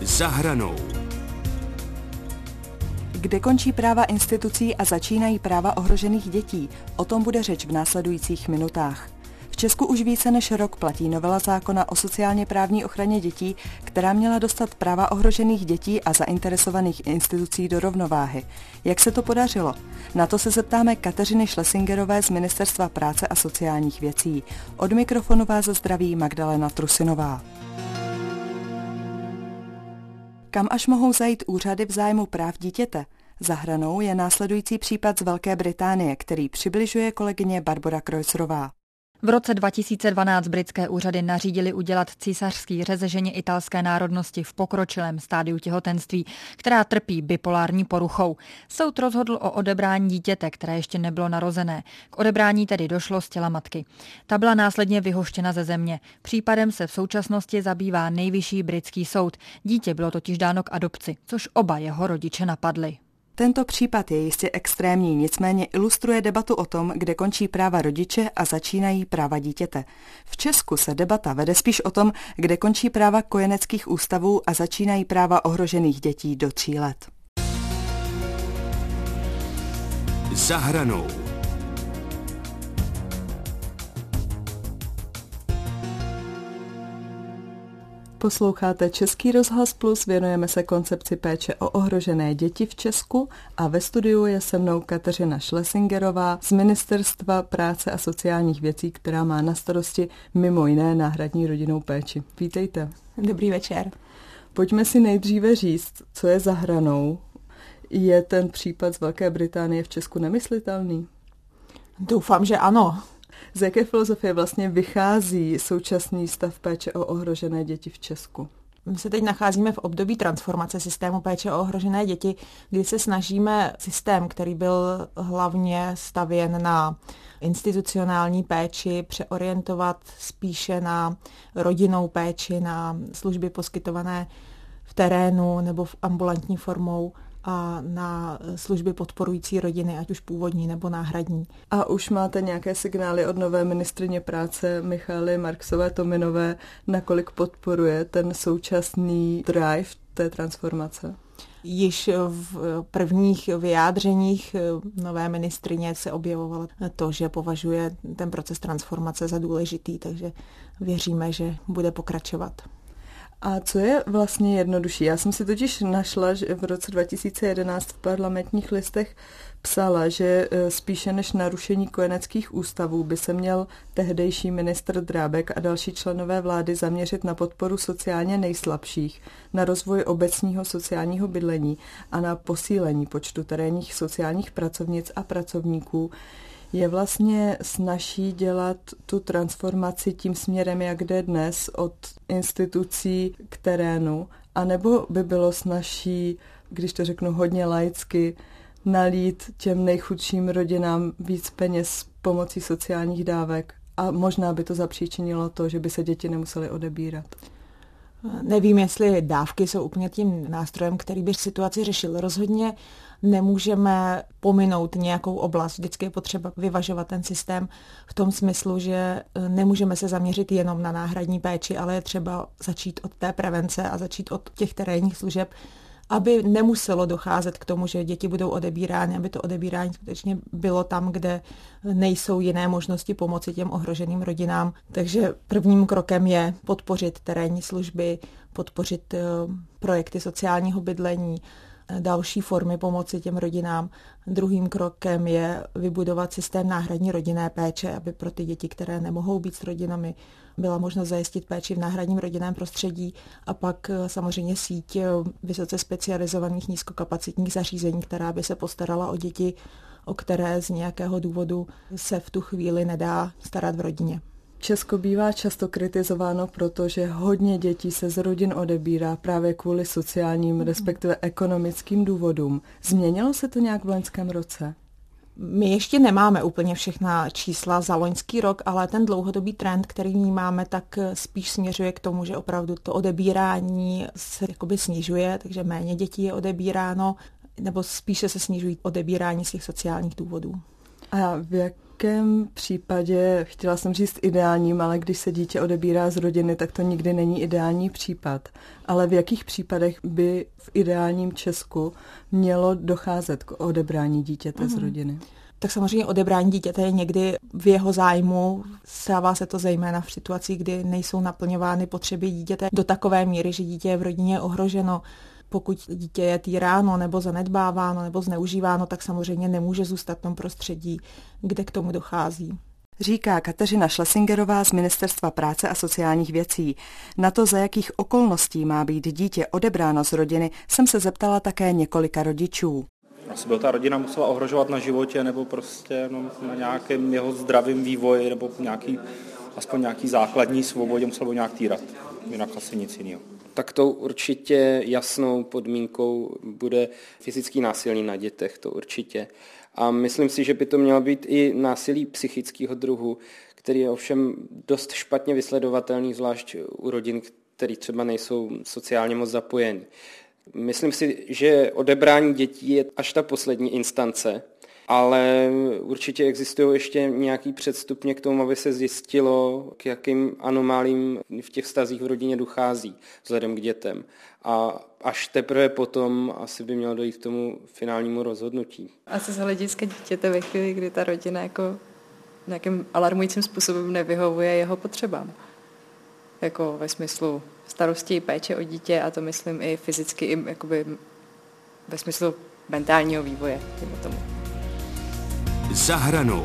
Za hranou. Kde končí práva institucí a začínají práva ohrožených dětí? O tom bude řeč v následujících minutách. V Česku už více než rok platí novela zákona o sociálně právní ochraně dětí, která měla dostat práva ohrožených dětí a zainteresovaných institucí do rovnováhy. Jak se to podařilo? Na to se zeptáme Kateřiny Schlesingerové z Ministerstva práce a sociálních věcí. Od mikrofonu vás zdraví Magdalena Trusinová. Kam až mohou zajít úřady v zájmu práv dítěte? Za hranou je následující případ z Velké Británie, který přibližuje kolegyně Barbora Kreuzerová. V roce 2012 britské úřady nařídily udělat císařský řez ženě italské národnosti v pokročilém stádiu těhotenství, která trpí bipolární poruchou. Soud rozhodl o odebrání dítěte, které ještě nebylo narozené. K odebrání tedy došlo z těla matky. Ta byla následně vyhoštěna ze země. Případem se v současnosti zabývá nejvyšší britský soud. Dítě bylo totiž dáno k adopci, což oba jeho rodiče napadli. Tento případ je jistě extrémní, nicméně ilustruje debatu o tom, kde končí práva rodiče a začínají práva dítěte. V Česku se debata vede spíš o tom, kde končí práva kojeneckých ústavů a začínají práva ohrožených dětí do 3 let. Za hranou. Posloucháte Český rozhlas Plus, věnujeme se koncepci péče o ohrožené děti v Česku a ve studiu je se mnou Kateřina Schlesingerová z Ministerstva práce a sociálních věcí, která má na starosti mimo jiné náhradní rodinnou péči. Vítejte. Dobrý večer. Pojďme si nejdříve říct, co je za hranou. Je ten případ z Velké Británie v Česku nemyslitelný? Doufám, že ano. Z jaké filozofie vlastně vychází současný stav péče o ohrožené děti v Česku? My se teď nacházíme v období transformace systému péče o ohrožené děti, kdy se snažíme systém, který byl hlavně stavěn na institucionální péči, přeorientovat spíše na rodinnou péči, na služby poskytované v terénu nebo v ambulantní formou a na služby podporující rodiny, ať už původní nebo náhradní. A už máte nějaké signály od nové ministryně práce Michaely Marksové-Tominové, nakolik podporuje ten současný drive té transformace? Již v prvních vyjádřeních nové ministryně se objevovalo to, že považuje ten proces transformace za důležitý, takže věříme, že bude pokračovat. A co je vlastně jednodušší? Já jsem si totiž našla, že v roce 2011 v Parlamentních listech psala, že spíše než narušení kojeneckých ústavů by se měl tehdejší ministr Drábek a další členové vlády zaměřit na podporu sociálně nejslabších, na rozvoj obecního sociálního bydlení a na posílení počtu terénních sociálních pracovnic a pracovníků. Je vlastně snazší dělat tu transformaci tím směrem, jak jde dnes, od institucí k terénu, anebo by bylo snazší, když to řeknu hodně laicky, nalít těm nejchudším rodinám víc peněz pomocí sociálních dávek a možná by to zapříčinilo to, že by se děti nemusely odebírat. Nevím, jestli dávky jsou úplně tím nástrojem, který by situaci řešil. Rozhodně nemůžeme pominout nějakou oblast. Vždycky je potřeba vyvažovat ten systém v tom smyslu, že nemůžeme se zaměřit jenom na náhradní péči, ale je třeba začít od té prevence a začít od těch terénních služeb, aby nemuselo docházet k tomu, že děti budou odebírány, aby to odebírání skutečně bylo tam, kde nejsou jiné možnosti pomoci těm ohroženým rodinám. Takže prvním krokem je podpořit terénní služby, podpořit projekty sociálního bydlení, další formy pomoci těm rodinám. Druhým krokem je vybudovat systém náhradní rodinné péče, aby pro ty děti, které nemohou být s rodinami, byla možnost zajistit péči v náhradním rodinném prostředí a pak samozřejmě síť vysoce specializovaných nízkokapacitních zařízení, která by se postarala o děti, o které z nějakého důvodu se v tu chvíli nedá starat v rodině. Česko bývá často kritizováno, protože hodně dětí se z rodin odebírá právě kvůli sociálním, respektive ekonomickým důvodům. Změnilo se to nějak v loňském roce? My ještě nemáme úplně všechna čísla za loňský rok, ale ten dlouhodobý trend, který vnímáme, tak spíš směřuje k tomu, že opravdu to odebírání se jakoby snižuje, takže méně dětí je odebíráno, nebo spíše se snižují odebírání z těch sociálních důvodů. A v jakém případě, chtěla jsem říct ideálním, ale když se dítě odebírá z rodiny, tak to nikdy není ideální případ. Ale v jakých případech by v ideálním Česku mělo docházet k odebrání dítěte z rodiny? Tak samozřejmě odebrání dítěte je někdy v jeho zájmu. Stává se to zejména v situacích, kdy nejsou naplňovány potřeby dítěte do takové míry, že dítě je v rodině ohroženo. Pokud dítě je týráno nebo zanedbáváno nebo zneužíváno, tak samozřejmě nemůže zůstat v tom prostředí, kde k tomu dochází. Říká Kateřina Schlesingerová z Ministerstva práce a sociálních věcí. Na to, za jakých okolností má být dítě odebráno z rodiny, jsem se zeptala také několika rodičů. Asi by ta rodina musela ohrožovat na životě nebo prostě na nějakém jeho zdravém vývoji nebo aspoň nějaký základní svobodě musel by nějak týrat. Jinak asi nic jiného. Tak tou určitě jasnou podmínkou bude fyzický násilí na dětech, to určitě. A myslím si, že by to mělo být i násilí psychického druhu, který je ovšem dost špatně vysledovatelný, zvlášť u rodin, který třeba nejsou sociálně moc zapojeni. Myslím si, že odebrání dětí je až ta poslední instance, ale určitě existují ještě nějaký předstupně k tomu, aby se zjistilo, k jakým anomálím v těch vztazích v rodině dochází vzhledem k dětem. A až teprve potom asi by mělo dojít k tomu finálnímu rozhodnutí. Asi z hlediska dítěte ve chvíli, kdy ta rodina jako nějakým alarmujícím způsobem nevyhovuje jeho potřebám. Jako ve smyslu starosti i péče o dítě, a to myslím i fyzicky, i jakoby ve smyslu mentálního vývoje. Tomu. Za hranou.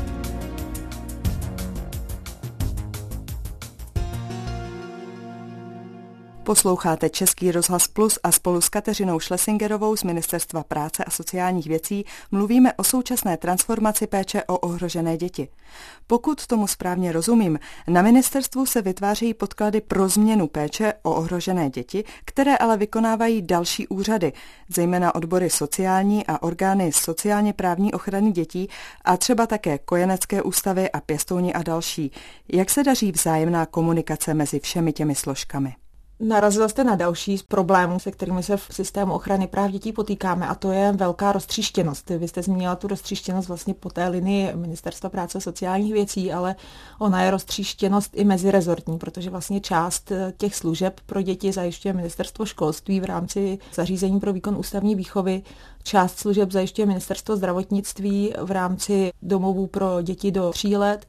Posloucháte Český rozhlas Plus a spolu s Kateřinou Schlesingerovou z Ministerstva práce a sociálních věcí mluvíme o současné transformaci péče o ohrožené děti. Pokud tomu správně rozumím, na ministerstvu se vytvářejí podklady pro změnu péče o ohrožené děti, které ale vykonávají další úřady, zejména odbory sociální a orgány sociálně právní ochrany dětí a třeba také kojenecké ústavy a pěstouni a další. Jak se daří vzájemná komunikace mezi všemi těmi složkami? Narazila jste na další z problémů, se kterými se v systému ochrany práv dětí potýkáme, a to je velká roztříštěnost. Vy jste zmínila tu roztříštěnost vlastně po té linii Ministerstva práce a sociálních věcí, ale ona je roztříštěnost i mezirezortní, protože vlastně část těch služeb pro děti zajišťuje Ministerstvo školství v rámci zařízení pro výkon ústavní výchovy, část služeb zajišťuje Ministerstvo zdravotnictví v rámci domovů pro děti do 3 let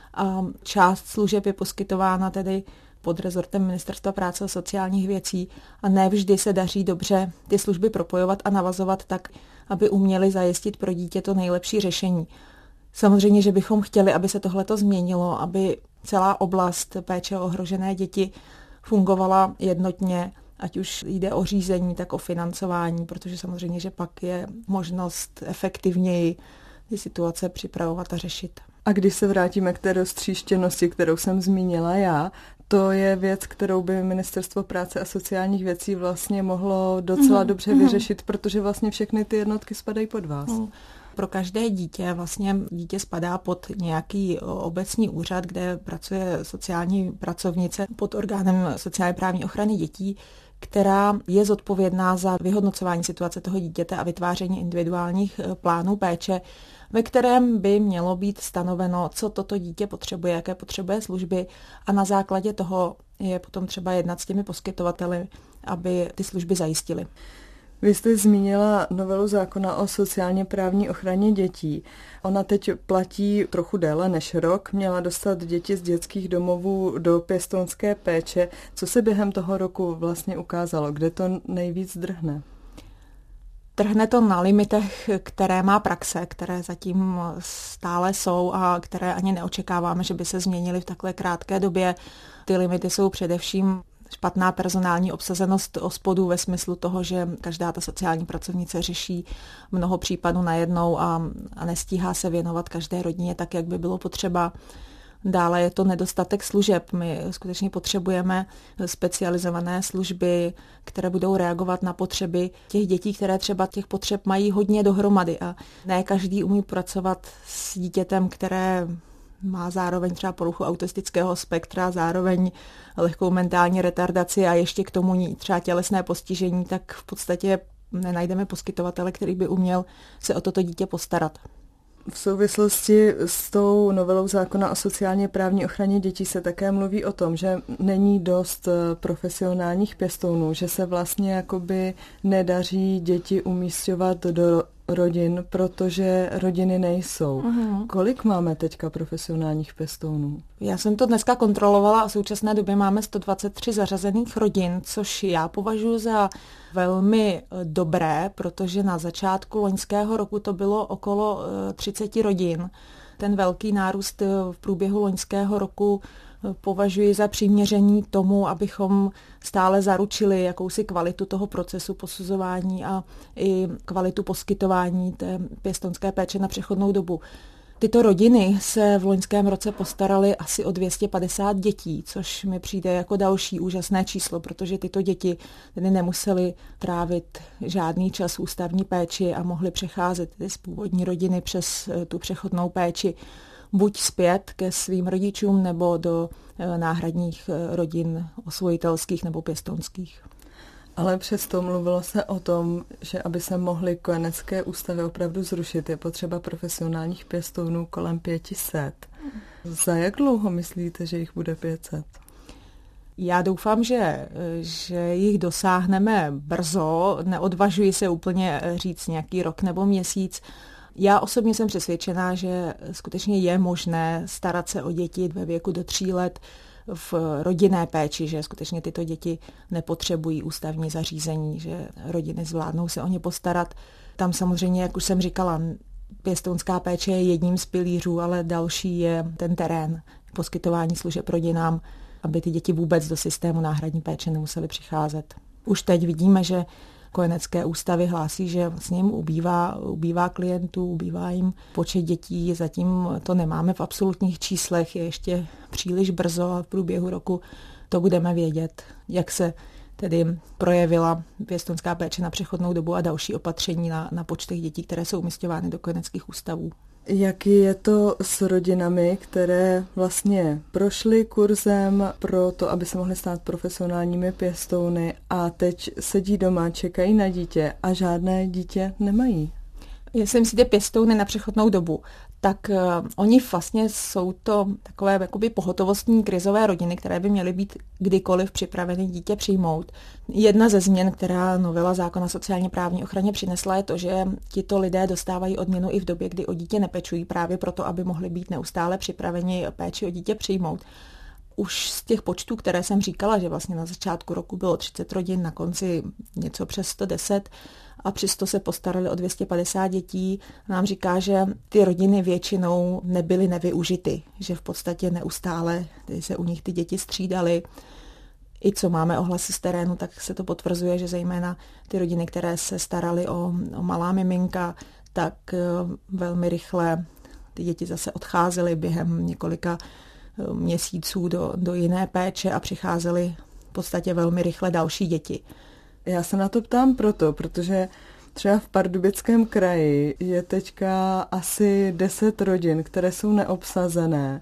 a část služeb je poskytována tedy pod rezortem Ministerstva práce a sociálních věcí a ne vždy se daří dobře ty služby propojovat a navazovat tak, aby uměli zajistit pro dítě to nejlepší řešení. Samozřejmě, že bychom chtěli, aby se tohleto změnilo, aby celá oblast péče o ohrožené děti fungovala jednotně, ať už jde o řízení, tak o financování, protože samozřejmě, že pak je možnost efektivněji ty situace připravovat a řešit. A když se vrátíme k té roztříštěnosti, kterou jsem zmínila já, to je věc, kterou by Ministerstvo práce a sociálních věcí vlastně mohlo docela dobře vyřešit, protože vlastně všechny ty jednotky spadají pod vás. Pro každé dítě vlastně dítě spadá pod nějaký obecní úřad, kde pracuje sociální pracovnice pod orgánem sociálně právní ochrany dětí, která je zodpovědná za vyhodnocování situace toho dítěte a vytváření individuálních plánů péče, ve kterém by mělo být stanoveno, co toto dítě potřebuje, jaké potřebuje služby, a na základě toho je potom třeba jednat s těmi poskytovateli, aby ty služby zajistili. Vy jste zmínila novelu zákona o sociálně právní ochraně dětí. Ona teď platí trochu déle než rok. Měla dostat děti z dětských domovů do pěstounské péče. Co se během toho roku vlastně ukázalo? Kde to nejvíc drhne? Trhne to na limitech, které má praxe, které zatím stále jsou a které ani neočekáváme, že by se změnily v takhle krátké době. Ty limity jsou především špatná personální obsazenost OSPODů ve smyslu toho, že každá ta sociální pracovnice řeší mnoho případů najednou a nestíhá se věnovat každé rodině tak, jak by bylo potřeba. Dále je to nedostatek služeb. My skutečně potřebujeme specializované služby, které budou reagovat na potřeby těch dětí, které třeba těch potřeb mají hodně dohromady. A ne každý umí pracovat s dítětem, které má zároveň třeba poruchu autistického spektra, zároveň lehkou mentální retardaci a ještě k tomu třeba tělesné postižení, tak v podstatě nenajdeme poskytovatele, který by uměl se o toto dítě postarat. V souvislosti s tou novelou zákona o sociálně právní ochraně dětí se také mluví o tom, že není dost profesionálních pěstounů, že se vlastně jakoby nedaří děti umísťovat do rodin, protože rodiny nejsou. Kolik máme teďka profesionálních pěstounů? Já jsem to dneska kontrolovala a v současné době máme 123 zařazených rodin, což já považuji za velmi dobré, protože na začátku loňského roku to bylo okolo 30 rodin. Ten velký nárůst v průběhu loňského roku považuji za přiměření tomu, abychom stále zaručili jakousi kvalitu toho procesu posuzování a i kvalitu poskytování té pěstounské péče na přechodnou dobu. Tyto rodiny se v loňském roce postaraly asi o 250 dětí, což mi přijde jako další úžasné číslo, protože tyto děti tedy nemusely trávit žádný čas v ústavní péči a mohly přecházet z původní rodiny přes tu přechodnou péči buď zpět ke svým rodičům nebo do náhradních rodin osvojitelských nebo pěstounských. Ale přesto mluvilo se o tom, že aby se mohly kojenecké ústavy opravdu zrušit, je potřeba profesionálních pěstounů kolem 500. Za jak dlouho myslíte, že jich bude 500? Já doufám, že jich dosáhneme brzo. Neodvažuji se úplně říct nějaký rok nebo měsíc. Já osobně jsem přesvědčená, že skutečně je možné starat se o děti ve věku do 3 let v rodinné péči, že skutečně tyto děti nepotřebují ústavní zařízení, že rodiny zvládnou se o ně postarat. Tam samozřejmě, jak už jsem říkala, pěstounská péče je jedním z pilířů, ale další je ten terén, poskytování služeb rodinám, aby ty děti vůbec do systému náhradní péče nemusely přicházet. Už teď vidíme, že kojenecké ústavy hlásí, že vlastně jim ubývá klientů, ubývá jim počet dětí, zatím to nemáme v absolutních číslech, je ještě příliš brzo a v průběhu roku to budeme vědět, jak se tedy projevila pěstounská péče na přechodnou dobu a další opatření na počtech dětí, které jsou umisťovány do kojeneckých ústavů. Jaký je to s rodinami, které vlastně prošly kurzem pro to, aby se mohly stát profesionálními pěstouny a teď sedí doma, čekají na dítě a žádné dítě nemají? Jestli myslíte pěstouny na přechodnou dobu, tak oni vlastně jsou to takové jakoby pohotovostní krizové rodiny, které by měly být kdykoliv připraveny dítě přijmout. Jedna ze změn, která novela zákona sociálně právní ochraně přinesla, je to, že tito lidé dostávají odměnu i v době, kdy o dítě nepečují, právě proto, aby mohli být neustále připraveni péči o dítě přijmout. Už z těch počtů, které jsem říkala, že vlastně na začátku roku bylo 30 rodin, na konci něco přes 110 a přesto se postarali o 250 dětí, nám říká, že ty rodiny většinou nebyly nevyužity, že v podstatě neustále se u nich ty děti střídaly. I co máme ohlasy z terénu, tak se to potvrzuje, že zejména ty rodiny, které se staraly o malá miminka, tak velmi rychle ty děti zase odcházely během několika měsíců do jiné péče a přicházely v podstatě velmi rychle další děti. Já se na to ptám protože třeba v Pardubickém kraji je teďka asi 10 rodin, které jsou neobsazené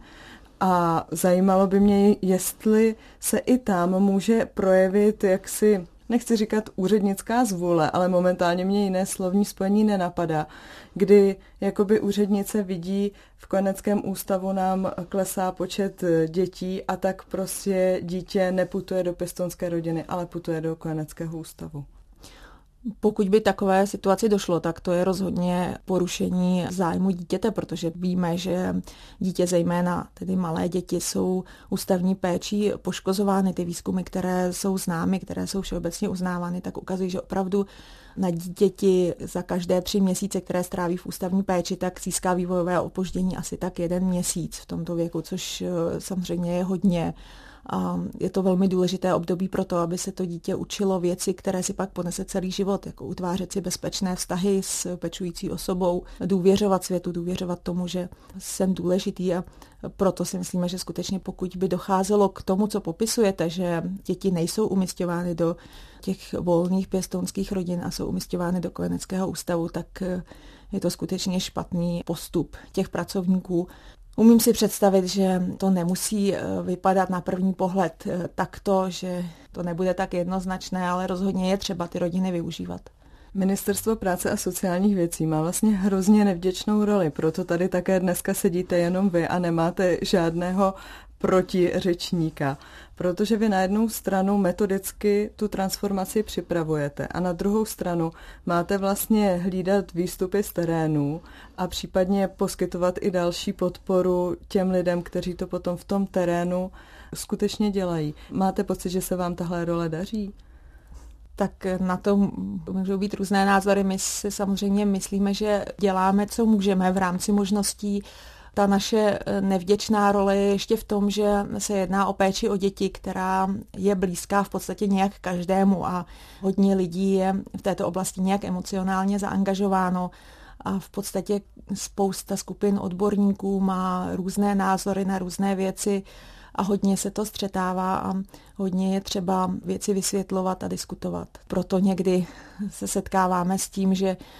a zajímalo by mě, jestli se i tam může projevit jaksi, nechci říkat úřednická zvůle, ale momentálně mě jiné slovní spojení nenapadá, kdy jakoby úřednice vidí, v kojeneckém ústavu nám klesá počet dětí a tak prostě dítě neputuje do pěstounské rodiny, ale putuje do kojeneckého ústavu. Pokud by takové situaci došlo, tak to je rozhodně porušení zájmu dítěte, protože víme, že dítě, zejména tedy malé děti, jsou ústavní péčí poškozovány. Ty výzkumy, které jsou známy, které jsou všeobecně uznávány, tak ukazují, že opravdu na dítěti za každé 3 měsíce, které stráví v ústavní péči, tak získá vývojové opoždění asi tak 1 měsíc v tomto věku, což samozřejmě je hodně. A je to velmi důležité období pro to, aby se to dítě učilo věci, které si pak ponese celý život, jako utvářet si bezpečné vztahy s pečující osobou, důvěřovat světu, důvěřovat tomu, že jsem důležitý, a proto si myslíme, že skutečně pokud by docházelo k tomu, co popisujete, že děti nejsou umisťovány do těch volných pěstounských rodin a jsou umisťovány do kojeneckého ústavu, tak je to skutečně špatný postup těch pracovníků. Umím si představit, že to nemusí vypadat na první pohled takto, že to nebude tak jednoznačné, ale rozhodně je třeba ty rodiny využívat. Ministerstvo práce a sociálních věcí má vlastně hrozně nevděčnou roli, proto tady také dneska sedíte jenom vy a nemáte žádného protiřečníka, protože vy na jednu stranu metodicky tu transformaci připravujete a na druhou stranu máte vlastně hlídat výstupy z terénu a případně poskytovat i další podporu těm lidem, kteří to potom v tom terénu skutečně dělají. Máte pocit, že se vám tahle role daří? Tak na to můžou být různé názory. My si samozřejmě myslíme, že děláme, co můžeme v rámci možností. Ta naše nevděčná role je ještě v tom, že se jedná o péči o děti, která je blízká v podstatě nějak každému a hodně lidí je v této oblasti nějak emocionálně zaangažováno a v podstatě spousta skupin odborníků má různé názory na různé věci a hodně se to střetává a hodně je třeba věci vysvětlovat a diskutovat. Proto někdy se setkáváme s tím,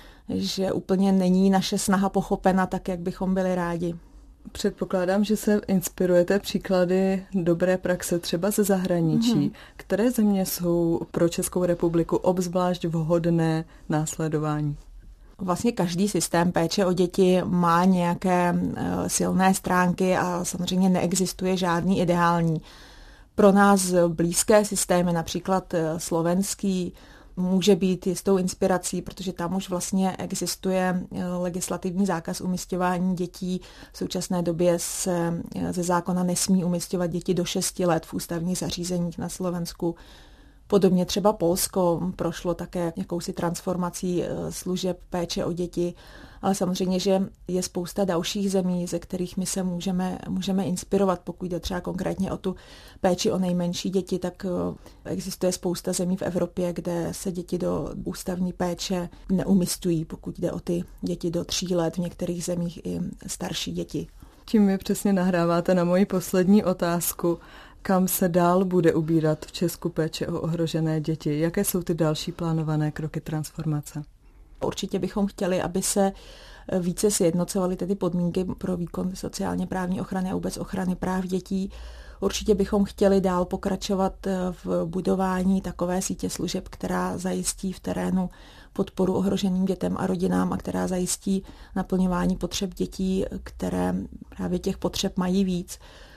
že úplně není naše snaha pochopena tak, jak bychom byli rádi. Předpokládám, že se inspirujete příklady dobré praxe třeba ze zahraničí. Které země jsou pro Českou republiku obzvlášť vhodné následování? Vlastně každý systém péče o děti má nějaké silné stránky a samozřejmě neexistuje žádný ideální. Pro nás blízké systémy, například slovenský, může být jistou inspirací, protože tam už vlastně existuje legislativní zákaz umisťování dětí. V současné době se ze zákona nesmí umisťovat děti do 6 let v ústavních zařízeních na Slovensku. Podobně třeba Polsko prošlo také jakousi transformací služeb péče o děti, ale samozřejmě, že je spousta dalších zemí, ze kterých my se můžeme inspirovat. Pokud jde třeba konkrétně o tu péči o nejmenší děti, tak existuje spousta zemí v Evropě, kde se děti do ústavní péče neumisťují, pokud jde o ty děti do 3 let, v některých zemích i starší děti. Tím mi přesně nahráváte na moji poslední otázku. Kam se dál bude ubírat v Česku péče o ohrožené děti? Jaké jsou ty další plánované kroky transformace? Určitě bychom chtěli, aby se více sjednocovaly tedy podmínky pro výkon sociálně právní ochrany a vůbec ochrany práv dětí. Určitě bychom chtěli dál pokračovat v budování takové sítě služeb, která zajistí v terénu podporu ohroženým dětem a rodinám a která zajistí naplňování potřeb dětí, které právě těch potřeb mají víc.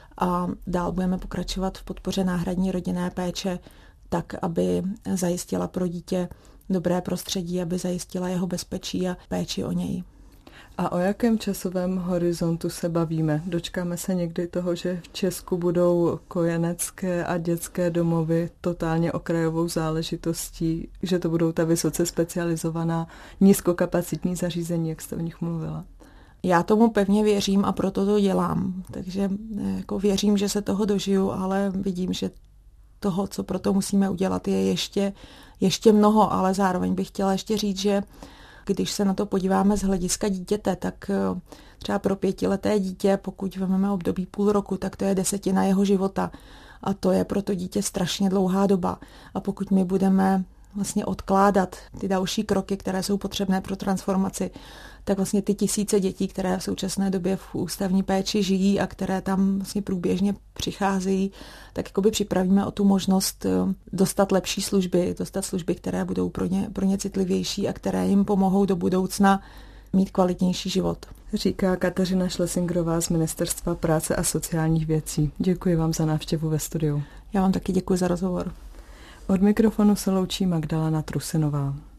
A dál budeme pokračovat v podpoře náhradní rodinné péče tak, aby zajistila pro dítě dobré prostředí, aby zajistila jeho bezpečí a péči o něj. A o jakém časovém horizontu se bavíme? Dočkáme se někdy toho, že v Česku budou kojenecké a dětské domovy totálně okrajovou záležitostí, že to budou ta vysoce specializovaná nízkokapacitní zařízení, jak jste o nich mluvila? Já tomu pevně věřím a proto to dělám. Takže jako věřím, že se toho dožiju, ale vidím, že toho, co pro to musíme udělat, je ještě mnoho, ale zároveň bych chtěla ještě říct, že když se na to podíváme z hlediska dítěte, tak třeba pro 5leté dítě, pokud vezmeme období půl roku, tak to je 10 jeho života. A to je pro to dítě strašně dlouhá doba. A pokud my budeme vlastně odkládat ty další kroky, které jsou potřebné pro transformaci, tak vlastně ty tisíce dětí, které v současné době v ústavní péči žijí a které tam vlastně průběžně přicházejí, tak jakoby připravíme o tu možnost dostat lepší služby, dostat služby, které budou pro ně citlivější a které jim pomohou do budoucna mít kvalitnější život. Říká Kateřina Schlesingrová z Ministerstva práce a sociálních věcí. Děkuji vám za návštěvu ve studiu. Já vám taky děkuji za rozhovor. Od mikrofonu se loučí Magdalena Trusinová.